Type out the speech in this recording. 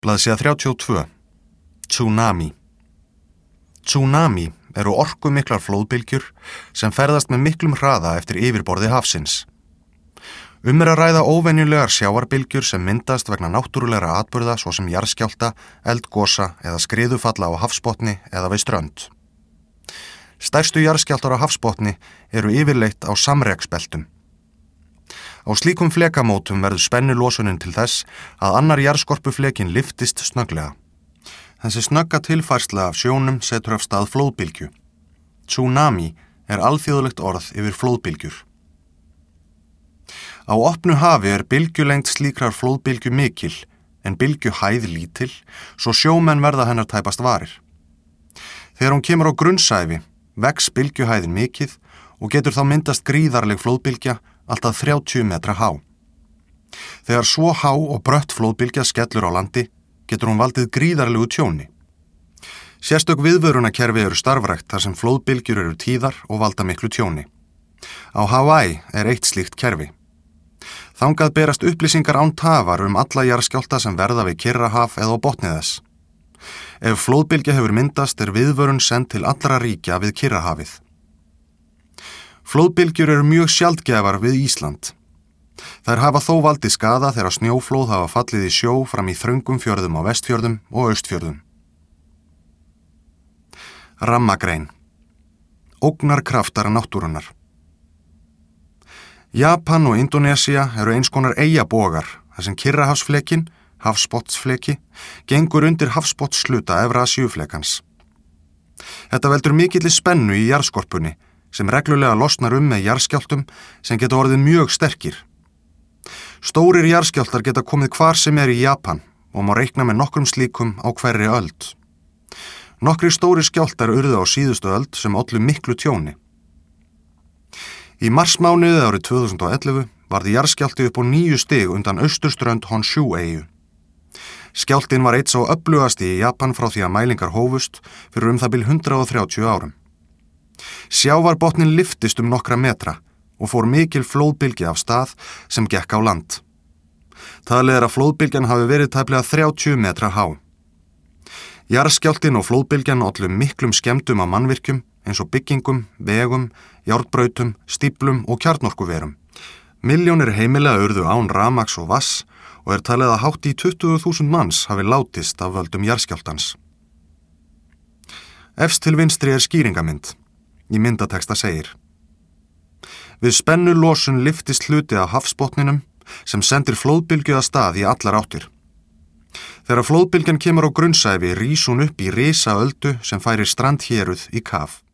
Blaðsíða 32. Tsunami. Tsunami eru orkumiklar flóðbylgjur sem ferðast með miklum hraða eftir yfirborði hafsins. Er að ræða óvenjulegar sjávarbylgjur sem myndast vegna náttúrulegra atburða svo sem jarðskjálfta, eldgosa eða skriðufalla á hafsbotni eða við strönd. Stærstu jarðskjálftar á hafsbotni eru yfirleitt á samreksbeltum. Á slíkum flekamótum verður spennulosunin til þess að annar jarðskorpuflekinn lyftist snögglega. Þessi snögga tilfærsla af sjónum setur af stað flóðbylgju. Tsunami er alþjóðlegt orð yfir flóðbylgjur. Á opnu hafi er bylgjulengd slíkrar flóðbylgju mikil en bylgjuhæð lítil, svo sjómenn verða hennar tæpast varir. Þegar hún kemur á grunnsævi, vex bylgjuhæðin mikið og getur þá myndast gríðarleg flóðbylgja alltaf 30 metra há. Þegar svo há og brött flóðbylgja skellur á landi, getur hún valdið gríðarlegu tjóni. Sérstök viðvörunarkerfi eru starfrækt þar sem flóðbylgjur eru tíðar og valda miklu tjóni. Á Hawaii er eitt slíkt kerfi. Þangað berast upplýsingar án tafar alla jarðskjálfta sem verða við Kyrrahaf eða á botni þess. Ef flóðbylgja hefur myndast er viðvörun send til allra ríkja við Kyrrahafið. Flóðbylgjur eru mjög sjaldgæfar við Ísland. Þær hafa þó valdið skaða þegar snjóflóð hafa fallið í sjó fram í þröngum fjörðum á Vestfjörðum og Austfjörðum. Rammagrein. Ógnarkraftar náttúrunnar. Japan og Indónesía eru eins konar eyjabogar, þar sem Kyrrahafsflekinn, hafsbotnsfleki, gengur undir hafsbotnshluta Evrasíuflekans. Þetta veldur mikilli spennu í jarðskorpunni, sem reglulega losnar með jarðskjálftum sem geta orðið mjög sterkir. Stórir jarðskjálftar geta komið hvar sem er í Japan og má reikna með nokkrum slíkum á hverri öld. Nokkrir stórir skjálftar urðu á síðustu öld sem ollu miklu tjóni. Í marsmánuði árið 2011 varð jarðskjálfti upp á 9 stig undan austurströnd Honshu-eyju. Skjálftinn var einn sá öflugasti í Japan frá því að mælingar hófust fyrir það bil 130 árum. Sjávarbotnin lyftist nokkra metra og fór mikil flóðbylgja af stað sem gekk á land. Talið er að flóðbylgjan hafi verið tæplega 30 metra há. Jarðskjálftinn og flóðbylgjan ollu miklum skemmdum á mannvirkjum eins og byggingum, vegum, járnbrautum, stíflum og kjarnorkuverum. Milljónir heimila urðu án rafmagns og vatns og er talið að hátt í 20.000 manns hafi látist af völdum jarðskjálftans. Efst til vinstri er skýringamynd. Í myndateksta segir: Við spennulosun lyftist hluti af hafsbotninum sem sendir flóðbylgju af stað í allar áttir. Þegar flóðbylgjan kemur á grunnsævi rís hún upp í risaöldu sem færir strandhéruð í kaf.